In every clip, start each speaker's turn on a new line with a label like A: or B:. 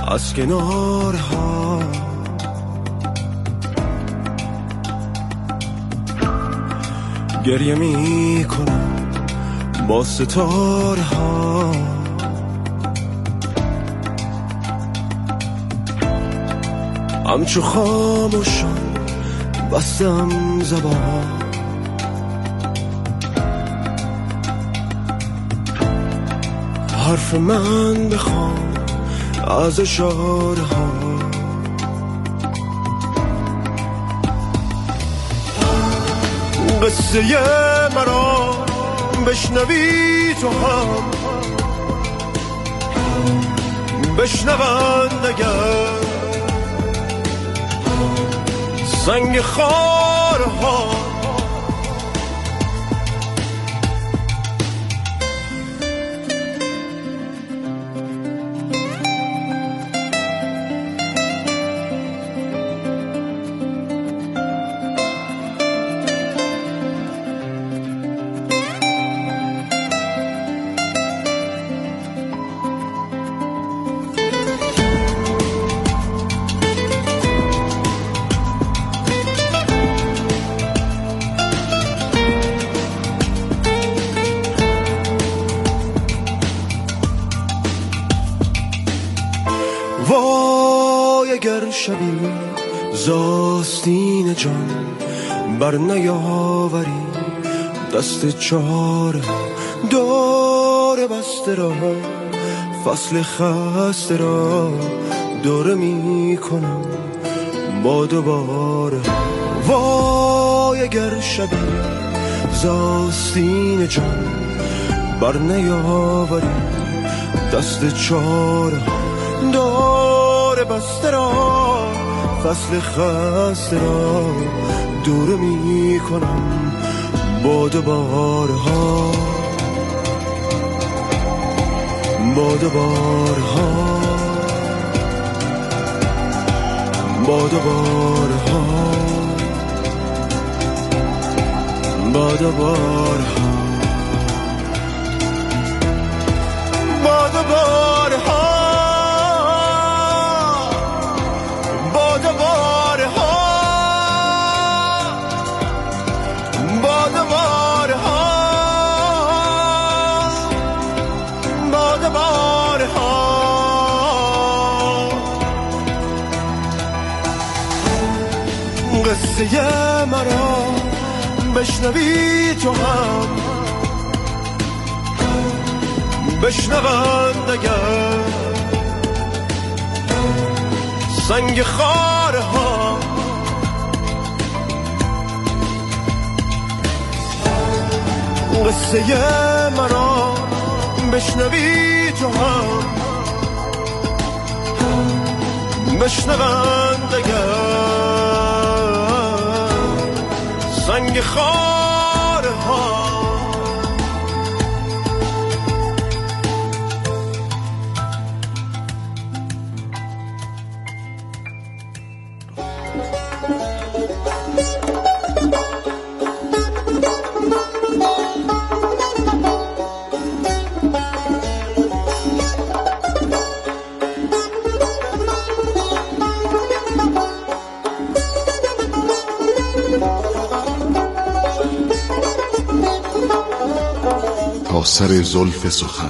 A: از کنارها، گریه می کنم با ستاره ها. همچو خاموشم بستم زبان، حرف من بخوام از اشاره ها. قصه مرا بشنوی تو هم، بشنوند اگر سنگ خارها. وای اگر شبی زاستین جان بر نیاوری، دست چاره دور بسته را، فصل خسته را دوره می کنم با دوباره. وای اگر شبی زاستین جان بر نیاوری، دست چاره دور بسته را، فصل خسته را دوره می کنم با دوباره ها، با دوباره ها، با دوباره ها، با دوباره ها، با دوباره ها. قصه مرا بشنوی تو هم، بشنوند اگر سنگ خاره ها. قصه مرا بشنوی تو هم، بشنوند اگر سنگ خاره ها.
B: تا سر زلف سخن.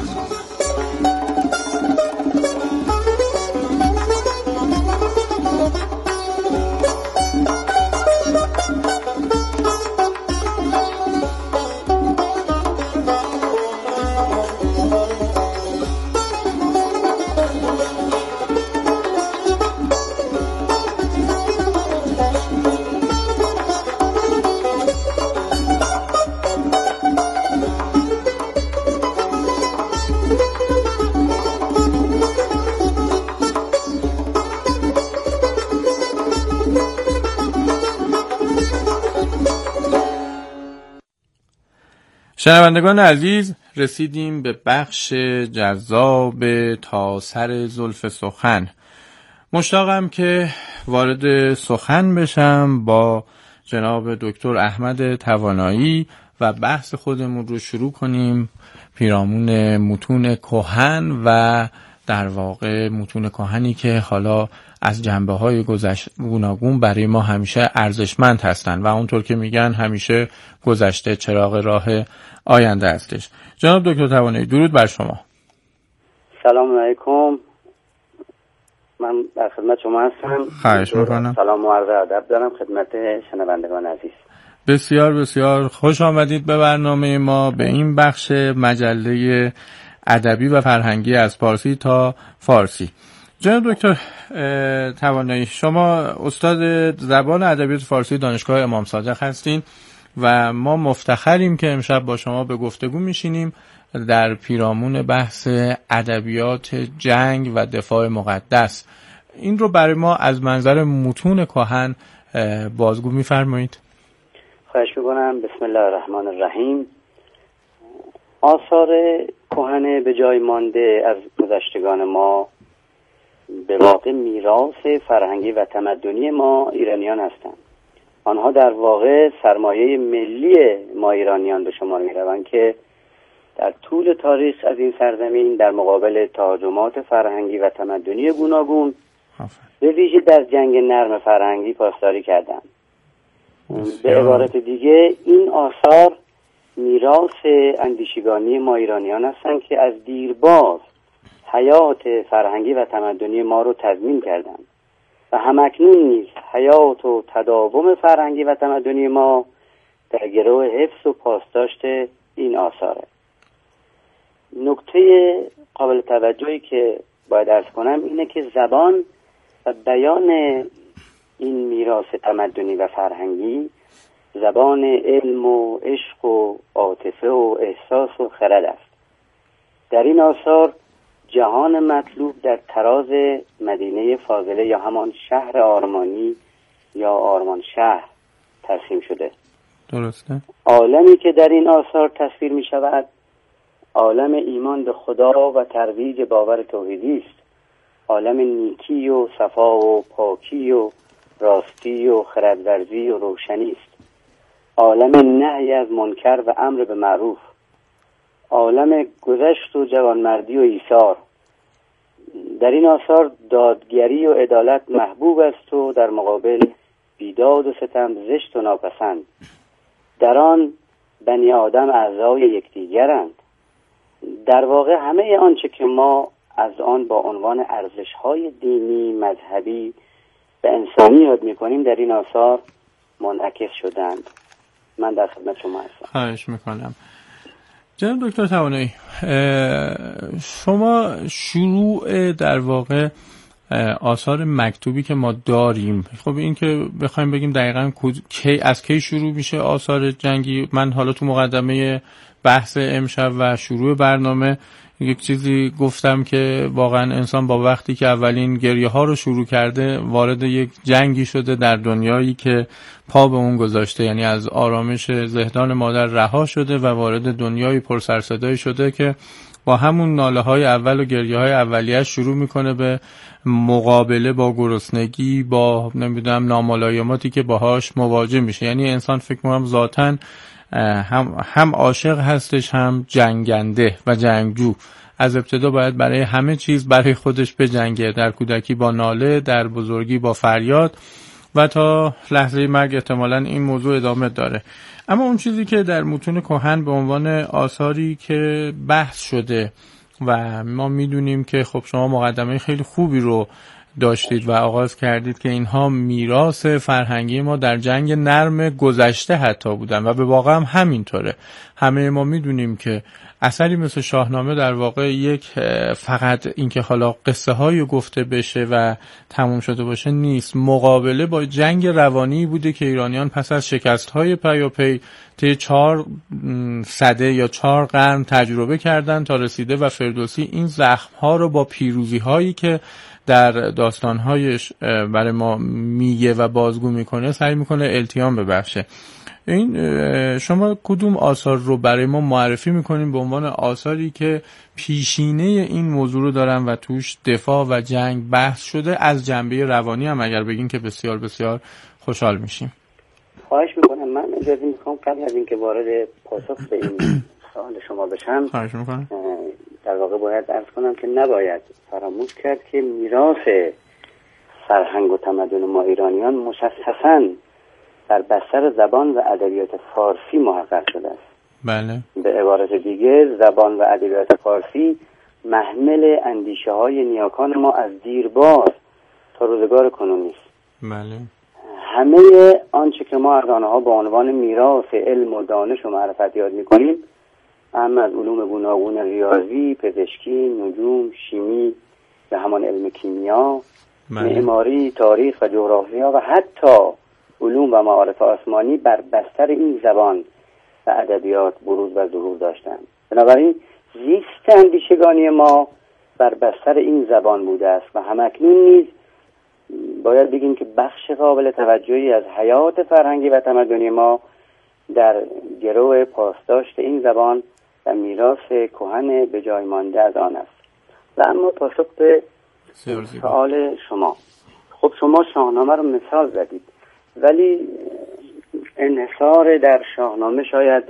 C: شنوندگان عزیز، رسیدیم به بخش جذاب تا سر زلف سخن. مشتاقم که وارد سخن بشم با جناب دکتر احمد توانایی و بحث خودمون رو شروع کنیم پیرامون متون کهن و در واقع متون کهنی که حالا از جنبه‌های گوناگون برای ما همیشه ارزشمند هستند و اونطور که میگن همیشه گذشته چراغ راه آینده هستش. جناب دکتر توانایی، درود بر شما.
D: سلام علیکم، من در خدمت شما هستم.
C: خواهش میکنم.
D: سلام و عرض ادب دارم خدمت شنوندگان عزیز.
C: بسیار بسیار خوش آمدید به برنامه ما، به این بخش مجله ادبی و فرهنگی از پارسی تا فارسی. جناب دکتر توانایی، شما استاد زبان ادبیات فارسی دانشگاه امام صادق هستین و ما مفتخریم که امشب با شما به گفتگو میشینیم در پیرامون بحث ادبیات جنگ و دفاع مقدس. این رو برای ما از منظر متون کهن بازگو می‌فرمایید؟
D: خواهش می‌کنم. بسم الله الرحمن الرحیم. آثار کهن به جای مانده از گذشتگان ما به واقع میراث فرهنگی و تمدنی ما ایرانیان هستند. آنها در واقع سرمایه ملی ما ایرانیان به شمار می‌روند که در طول تاریخ از این سرزمین در مقابل تهاجمات فرهنگی و تمدنی گوناگون به ویژه در جنگ نرم فرهنگی پاسداری کردند. به عبارت دیگه این آثار میراث اندیشگانی ما ایرانیان هستند که از دیرباز حیات فرهنگی و تمدنی ما رو تضمین کردند و همکنون نیز حیات و تداوم فرهنگی و تمدنی ما در گرو حفظ و پاسداشت این آثاره. نکته قابل توجهی که باید عرض کنم اینه که زبان و بیان این میراث تمدنی و فرهنگی زبان علم و عشق و عاطفه و احساس و خرد است. در این آثار جهان مطلوب در تراز مدینه فاضله یا همان شهر آرمانی یا آرمان شهر ترسیم شده.
C: درسته.
D: عالمی که در این آثار تصویر می شود عالم ایمان به خدا و ترویج باور توحیدی است. عالم نیکی و صفا و پاکی و راستی و خردورزی و روشنی است. عالم نهی از منکر و امر به معروف. عالم گذشت و جوانمردی و ایثار. در این آثار دادگری و عدالت محبوب است و در مقابل بیداد و ستم زشت و ناپسند. در آن بنی آدم اعضای یکدیگرند. در واقع همه آنچه که ما از آن با عنوان ارزش‌های دینی، مذهبی و انسانی یاد می‌کنیم در این آثار منعکس شدند. من در خدمت شما هستم.
C: خواهش می‌کنم. جناب دکتر توانایی، شما شروع در واقع آثار مکتوبی که ما داریم، خب این که بخوایم بگیم دقیقاً از کی شروع میشه آثار جنگی، من حالا تو مقدمه بحث امشب و شروع برنامه یک چیزی گفتم که واقعا انسان با وقتی که اولین گریه ها رو شروع کرده وارد یک جنگی شده در دنیایی که پا به اون گذاشته، یعنی از آرامش زهدان مادر رها شده و وارد دنیایی پر سر صدایی شده که با همون ناله های اول و گریه های اولیه شروع میکنه به مقابله با گرسنگی، با نمیدونم ناملایماتی که باهاش مواجه میشه. یعنی انسان فکر میکنم ذاتاً هم عاشق هستش، هم جنگنده و جنگجو. از ابتدا باید برای همه چیز برای خودش بجنگه، در کودکی با ناله، در بزرگی با فریاد و تا لحظه مرگ احتمالاً این موضوع ادامه داره. اما اون چیزی که در متون کهن به عنوان آثاری که بحث شده و ما میدونیم که خب شما مقدمه خیلی خوبی رو داشتید و آغاز کردید که اینها میراث فرهنگی ما در جنگ نرم گذشته حتی بودن و به واقع هم همینطوره. همه ما میدونیم که اثری مثل شاهنامه در واقع یک فقط اینکه حالا قصه هایی گفته بشه و تموم شده باشه نیست، مقابله با جنگ روانی بوده که ایرانیان پس از شکست های پیاپی طی 4 سده یا 4 قرن تجربه کردن تا رسیده و فردوسی این زخم ها رو با پیروزی هایی که در داستانهایش برای ما میگه و بازگو میکنه سعی میکنه التیام ببخشه. این شما کدوم آثار رو برای ما معرفی میکنین به عنوان آثاری که پیشینه این موضوع رو دارن و توش دفاع و جنگ بحث شده، از جنبه روانی هم اگر بگین که بسیار بسیار خوشحال میشیم.
D: خواهش میکنم. من اجازه میخوام قبل از اینکه وارد پاسخ به این سوال شما بشم،
C: خواهش میکنم.
D: در واقع باید عرض کنم که نباید فراموش کرد که میراث فرهنگ و تمدن ما ایرانیان مشخصاً در بستر زبان و ادبیات فارسی محقق شده است.
C: بله.
D: به عبارت دیگه زبان و ادبیات فارسی محمل اندیشه های نیاکان ما از دیرباز تا روزگار کنونی است.
C: بله.
D: همه آنچه که ما از آنها با عنوان میراث علم و دانش و معرفت یاد می‌کنیم، هم از علوم گوناگون ریاضی، پزشکی، نجوم، شیمی و همان علم کیمیا، معماری، تاریخ و جغرافیا و حتی علوم و معارف آسمانی بر بستر این زبان و ادبیات بروز و ظهور داشتند. بنابراین زیست اندیشگانی ما بر بستر این زبان بوده است و همکنون نیز باید بگیم که بخش قابل توجهی از حیات فرهنگی و تمدنی ما در گرو پاسداشت این زبان و میراث کهن به جای مانده از آن است. و اما پاسخ به سوال شما، خب شما شاهنامه رو مثال زدید، ولی انحصار در شاهنامه شاید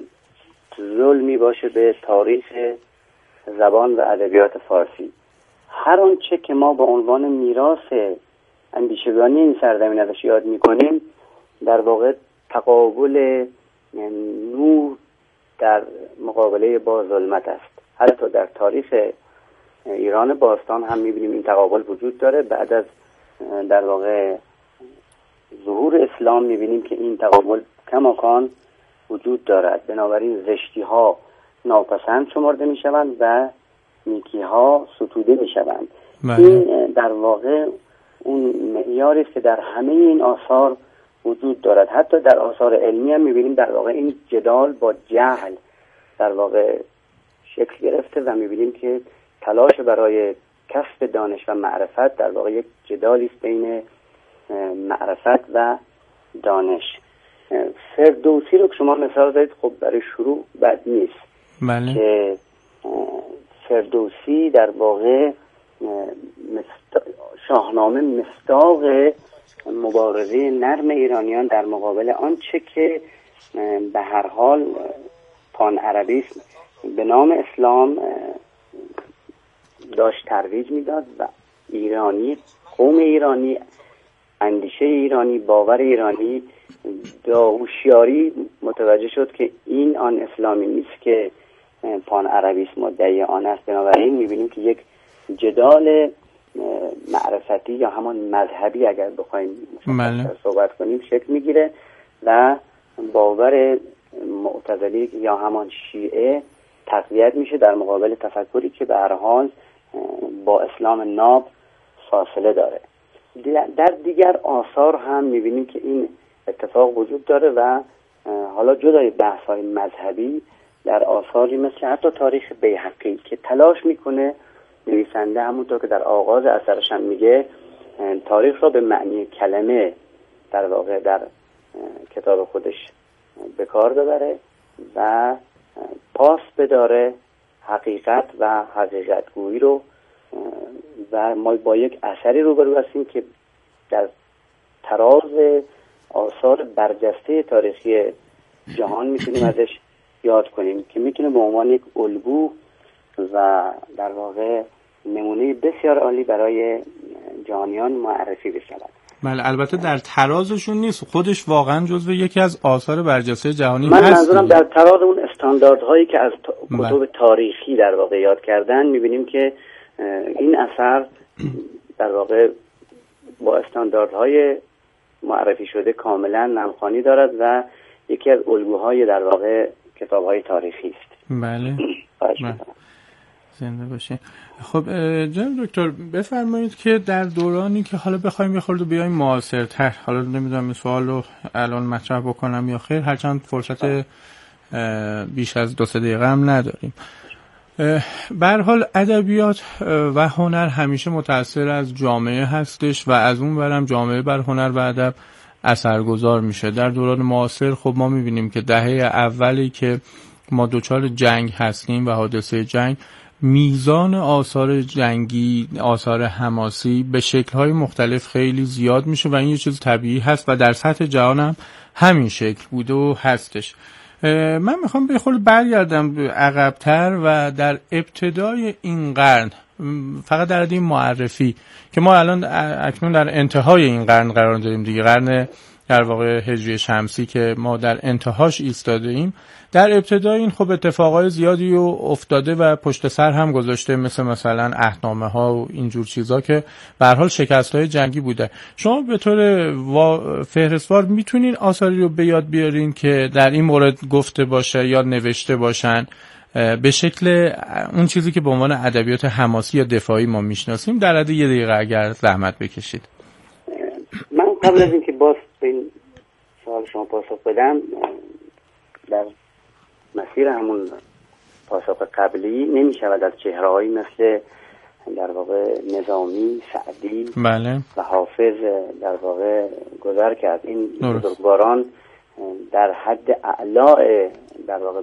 D: ظلمی باشه به تاریخ زبان و ادبیات فارسی. هر آنچه که ما با عنوان میراث اندیشگانی این سرزمین ازش یاد میکنیم در واقع تقابل نور در مقابله با ظلمت است. حتی در تاریخ ایران باستان هم میبینیم این تقابل وجود داره. بعد از در واقع ظهور اسلام میبینیم که این تقابل کماکان وجود دارد. بنابراین زشتی ها ناپسند شمرده میشوند و نیکی ها ستوده میشوند. این در واقع اون معیاری است که در همه این آثار وجود دارد. حتی در آثار علمی هم میبینیم در واقع این جدال با جهل در واقع شکل گرفته و میبینیم که تلاش برای کسب دانش و معرفت در واقع یک جدالی است بین معرفت و دانش. فردوسی رو که شما مثال زدید، خب برای شروع بد نیست.
C: بله.
D: که فردوسی در واقع شاهنامه مصداق مبارزه نرم ایرانیان در مقابل آنچه که به هر حال پان عربیسم به نام اسلام داشت ترویج میداد و ایرانی، قوم ایرانی، اندیشه ایرانی، باور ایرانی هوشیاری متوجه شد که این آن اسلامی نیست که پان عربیسم مدعی آن است. بنابراین میبینیم که یک جدال معرفتی یا همان مذهبی اگر بخوایم صحبت کنیم شکل میگیره و باور معتزلی یا همان شیعه تقویت میشه در مقابل تفکری که به هر حال با اسلام ناب فاصله داره. در دیگر آثار هم میبینیم که این اتفاق وجود داره و حالا جدای بحث‌های مذهبی در آثاری مثل حتی تاریخ بیهقی که تلاش میکنه نویسنده همونطور که در آغاز اثرش هم میگه تاریخ را به معنی کلمه در واقع در کتاب خودش به کار ببره و پاس بداره حقیقت و حقیقتگویی رو و ما با یک اثری روبرو هستیم که در تراز آثار برجسته تاریخی جهان میتونیم ازش یاد کنیم که میتونه به عنوان یک الگو و در واقع نمونه بسیار عالی برای جهانیان معرفی بشود.
C: بله، البته در ترازشون نیست، خودش واقعا جزو یکی از آثار برجسته جهانی
D: من
C: هست.
D: منظورم در تراز اون استانداردهایی که از کتب تاریخی در واقع یاد کردن میبینیم که این اثر در واقع با استانداردهای معرفی شده کاملا نمخوانی دارد و یکی از الگوهای در واقع کتاب‌های تاریخی است.
C: بله. زنده باشین. خب جناب دکتر بفرمایید که در دورانی که حالا بخوایم یه خورده بیایم معاصرتر، حالا نمیدونم این سوال رو الان مطرح بکنم یا خیر، هرچند فرصت بیش از 2-3 دقیقه هم نداریم. به هر حال ادبیات و هنر همیشه متأثر از جامعه هستش و از اون برم جامعه بر هنر و ادب اثرگذار میشه. در دوران معاصر خب ما میبینیم که دهه اولی که ما دوچار جنگ هستیم و حادثه جنگ، میزان آثار جنگی، آثار حماسی به شکل‌های مختلف خیلی زیاد میشه و این یه چیز طبیعی هست و در سطح جهان هم همین شکل بوده و هستش. من میخوام به خود برگردم عقب‌تر و در ابتدای این قرن، فقط در حد این معرفی که ما الان اکنون در انتهای این قرن قرار داریم دیگه، قرن در واقع هجری شمسی که ما در انتهاش ایستاده ایم. در ابتدای این خب اتفاقای زیادی افتاده و پشت سر هم گذاشته، مثلا عهدنامه ها و اینجور چیزا که به هر حال شکست‌های جنگی بوده. شما به طور فهرستوار میتونین آثاری رو به یاد بیارین که در این مورد گفته باشه یا نوشته باشن به شکل اون چیزی که به عنوان ادبیات حماسی یا دفاعی ما میشناسیم، در حد یه دقیقه اگر زحمت بکشید.
D: من قبل از اینکه باز به این سوال شما پاسخ بدم، در مسیر همون پاسخ قبلی نمی شود از چهره‌هایی مثل در واقع نظامی، سعدی
C: بله. و
D: حافظ در واقع گذر کرد. این بزرگواران در حد اعلی در واقع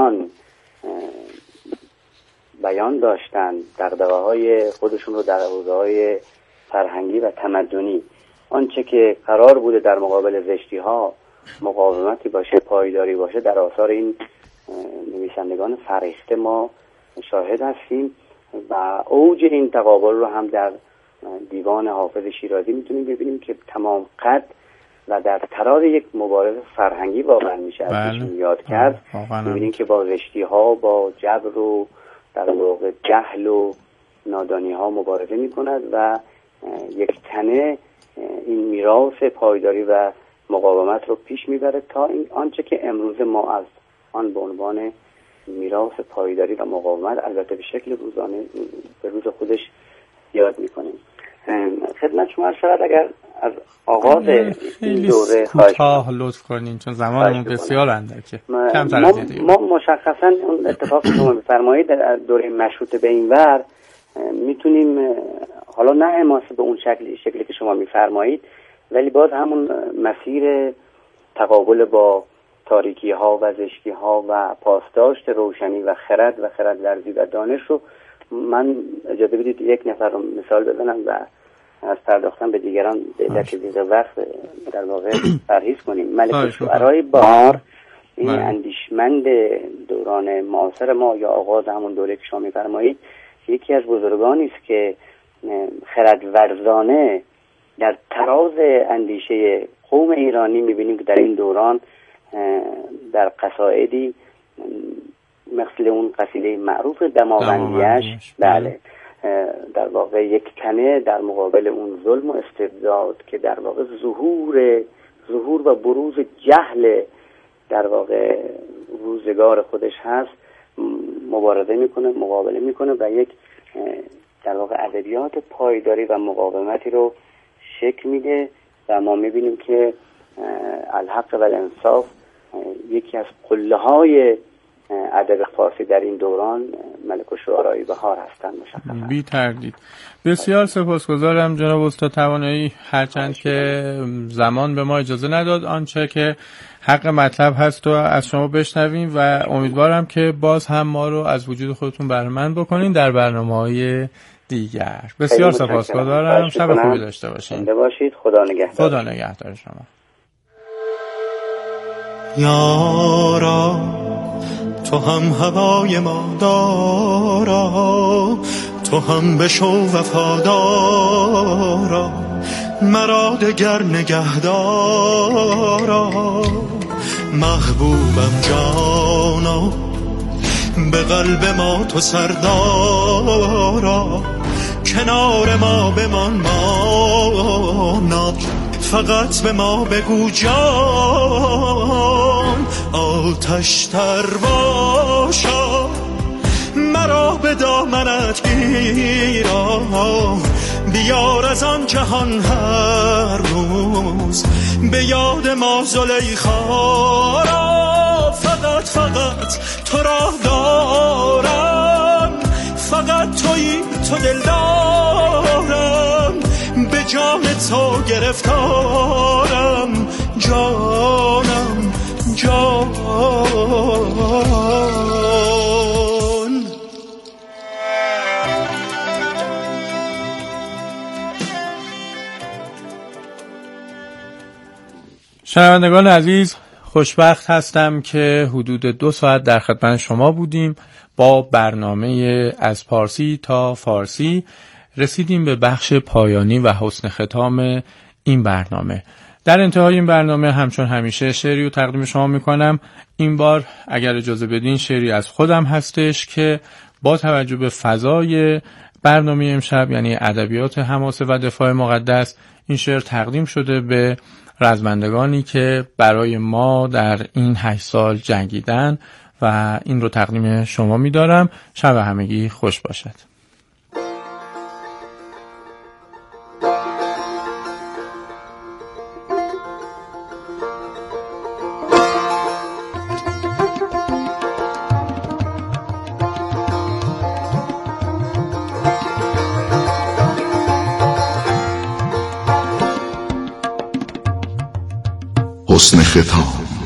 D: بیان داشتن، دغدغه‌های خودشون رو در حوزه‌های فرهنگی و تمدنی. آنچه که قرار بوده در مقابل زشتی‌ها مقاومتی باشه، پایداری باشه، در آثار این نویسندگان فرهیخته ما شاهد هستیم و اوج این تقابل رو هم در دیوان حافظ شیرازی میتونیم ببینیم که تمام قد و در تراز یک مبارز فرهنگی واقعا میشه ازشون یاد کرد. میبینیم که با زشتی‌ها، با جبر و در واقع جهل و نادانی‌ها مبارزه میکند و یک تنه این میراث پایداری و مقاومت رو پیش میبره تا این آنچه که امروز ما از آن به عنوان میراث پایداری و مقاومت البته به شکل روزانه به روز خودش یاد میکنیم. خدمت شما شاید اگر از آغاز این دوره
C: کوتاه لطف کنین چون زمانمون بسیار اندکه.
D: ما مشخصا اون اتفاق که شما میفرمایید در دوره مشروطه به این ور میتونیم حالا نه حماسه به اون شکلی که شما میفرمایید، ولی باز همون مسیر تقابل با تاریکی ها و زشتی ها و پاسداشت روشنی و خرد ورزی و دانش رو من اجازه بدید یک نفر رو مثال بزنم و از پرداختن به دیگران به دقیقه وقت در واقع پرهیز کنیم. ملک شعرای بهار این اندیشمند دوران معاصر ما یا آغاز همون دوره که شما می‌فرمایید یکی از بزرگانی است که خرد ورزانه در تراز اندیشه قوم ایرانی می‌بینیم که در این دوران در قصائدی مثل اون قصیده معروف دماوندیش بله در واقع یک تنه در مقابل اون ظلم و استبداد که در واقع ظهور و بروز جهل در واقع روزگار خودش هست مبارزه میکنه، مقابله میکنه و یک در واقع ادبیات پایداری و مقاومتی رو شکل میده و ما میبینیم که الحق و الانصاف یکی از قله‌های ادب فارسی در این دوران ملک الشعرای بهار هستند مشخصا.
C: بی تردید. بسیار سپاسگزارم جناب استاد توانایی، هرچند که زمان به ما اجازه نداد آنچه که حق مطلب هست و از شما بشنویم و امیدوارم که باز هم ما رو از وجود خودتون بهره‌مند بکنین در برنامه‌های دیگر. بسیار سپاسگزارم. شب خوبی داشته باشین.
D: زنده باشید. خدا نگهدار.
C: خدا نگهدار شما.
A: یارا تو هم هوای ما دارا، تو هم بشو وفادارا، مرا دگر نگهدارا. محبوبم جانا به قلب ما تو سردارا، کنار ما بمان مانا، فقط به ما بگو جان. آتش تر باشا مرا به دامنت گیرا، بیار از آن جهان هر روز به یاد ما زلیخا را. فقط تو را دارم، فقط تویی تو دل دارم، به جان تو گرفتارم جانم جان.
C: شنوندگان عزیز، خوشبخت هستم که حدود 2 ساعت در خدمت شما بودیم با برنامه از پارسی تا فارسی. رسیدیم به بخش پایانی و حسن ختام این برنامه. در انتهای این برنامه همچون همیشه شعری رو تقدیم شما میکنم. این بار اگر اجازه بدین شعری از خودم هستش که با توجه به فضای برنامه امشب، یعنی ادبیات حماسه و دفاع مقدس، این شعر تقدیم شده به رزمندگانی که برای ما در این 8 سال جنگیدن و این رو تقدیم شما می‌دارم. شب همگی خوش باشد.
B: حسن ختام.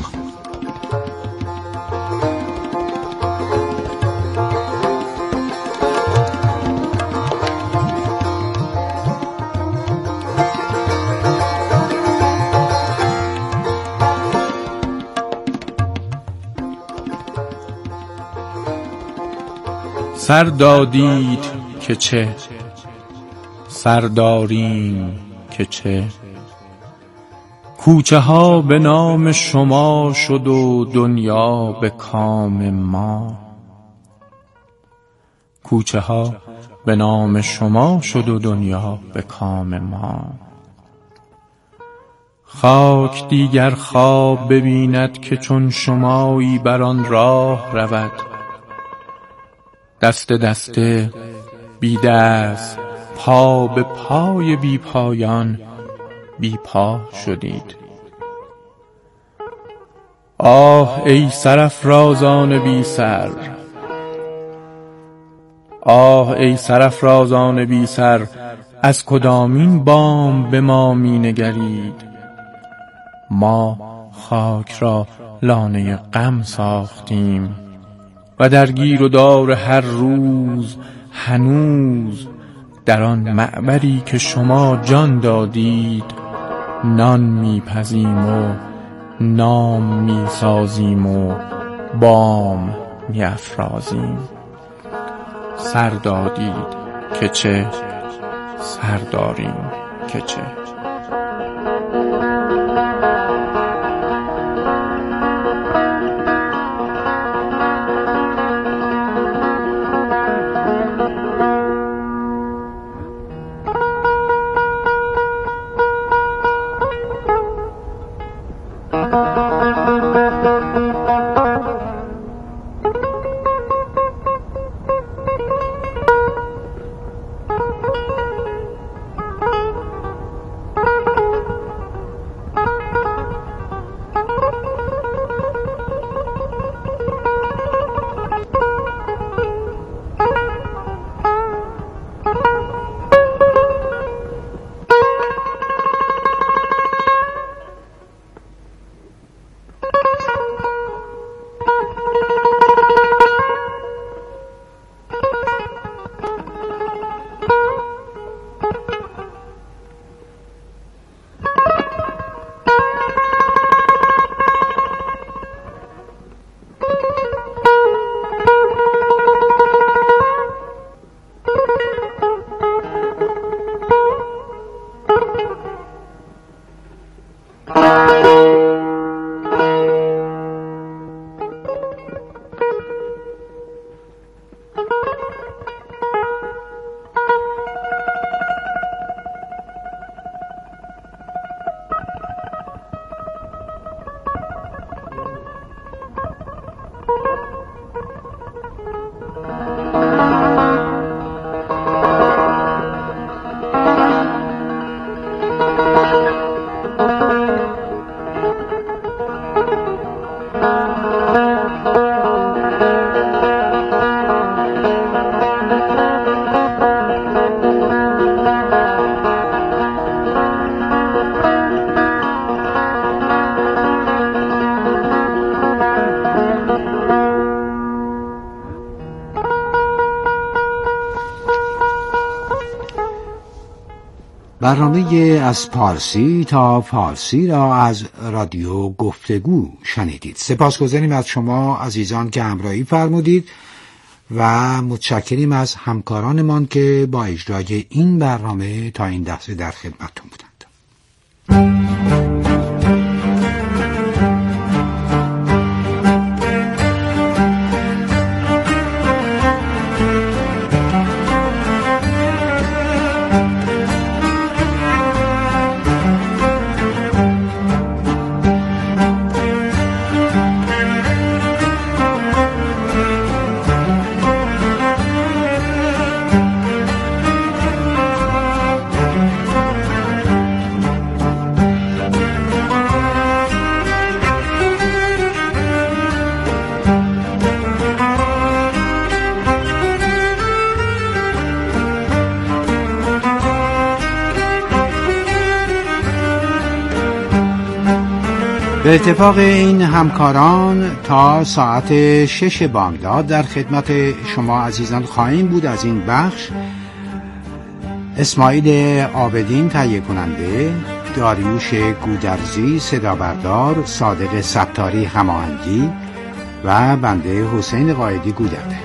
C: سر دادید که چه، سر داریم که چه، کوچه ها به نام شما شد و دنیا به کام ما. کوچه ها به نام شما شد و دنیا به کام ما. خاک دیگر خواب ببیند که چون شمایی بر آن راه رود. دست دسته بی دست، پا به پای بی پایان بی پا شدید. آه ای سرافرازان بی سر، آه ای سرافرازان بی سر، از کدامین بام به ما می نگرید؟ ما خاک را لانه غم ساختیم و در گیر و دار هر روز هنوز در آن معبری که شما جان دادید نان میپزیم و نام میسازیم و بام میافرازیم. سر دادید که چه، سر داریم که چه.
E: برنامه از پارسی تا فارسی را از رادیو گفتگو شنیدید. سپاسگزاریم از شما عزیزان که همراهی فرمودید و متشکریم از همکارانمان که با اجرای این برنامه تا این لحظه در خدمتتون بودند. به اتفاق این همکاران تا ساعت 6 بامداد در خدمت شما عزیزان خواهیم بود. از این بخش اسماعیل عابدین تهیه کننده، داریوش گودرزی صدا بردار، صادق ستاری هماهنگی و بنده حسین قائدی گودرده.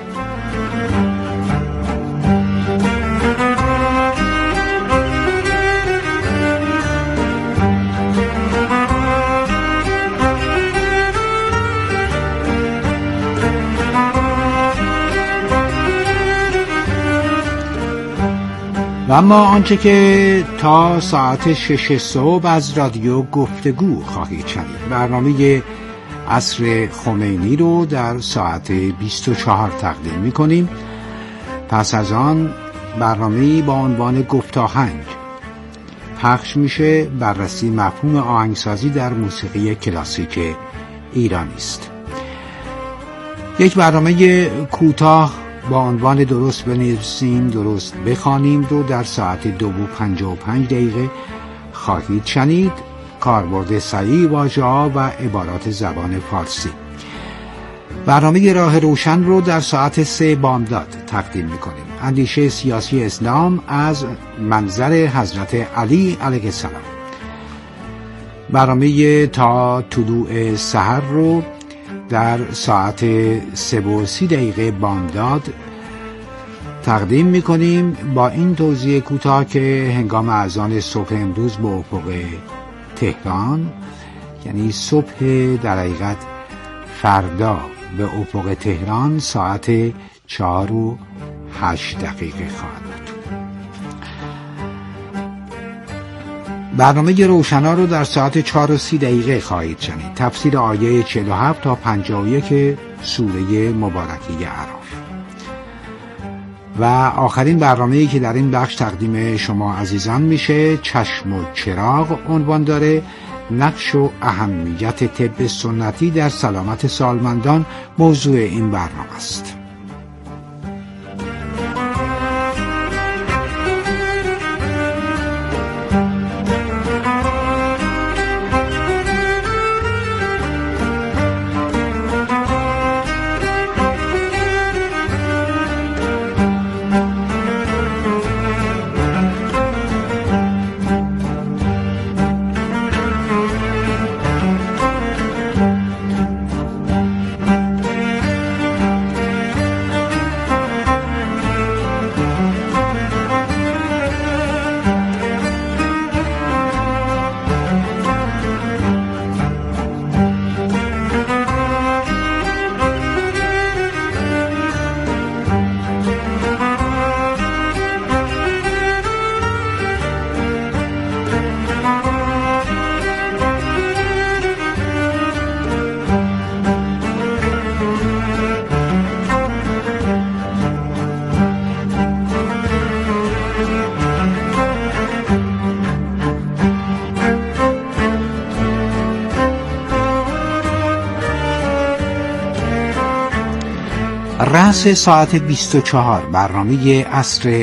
E: و اما آنچه که تا ساعت 6 صبح از رادیو گفتگو خواهید شنید، برنامه عصر خمینی رو در ساعت 24 تقدیم می‌کنیم. پس از آن برنامه‌ای با عنوان گفتاهنگ پخش میشه. بررسی مفهوم آهنگسازی در موسیقی کلاسیک ایرانی است. یک برنامه کوتاه با عنوان درست بنویسیم درست بخوانیم رو در ساعت 2:55 خواهید شنید. کاربرد صحیح واژه‌ها و عبارات زبان فارسی. برنامه راه روشن رو در ساعت 3 بامداد تقدیم می‌کنیم. اندیشه سیاسی اسلام از منظر حضرت علی علیه السلام. برنامه تا طلوع سحر رو در ساعت 3:30 بامداد تقدیم می‌کنیم با این توضیح کوتاه که هنگام اذان صبح امروز به افق تهران، یعنی صبح در حقیقت فردا به افق تهران ساعت 4:08 خواهد بود. برنامه روشنا رو در ساعت 4:30 خواهید شنید. تفسیر آیه 47 تا 51 سوره مبارکه اعراف. و آخرین برنامه‌ای که در این بخش تقدیم شما عزیزان میشه چشم و چراغ عنوان داره. نقش و اهمیت طب سنتی در سلامت سالمندان موضوع این برنامه است. رأس ساعت 24 برنامه عصر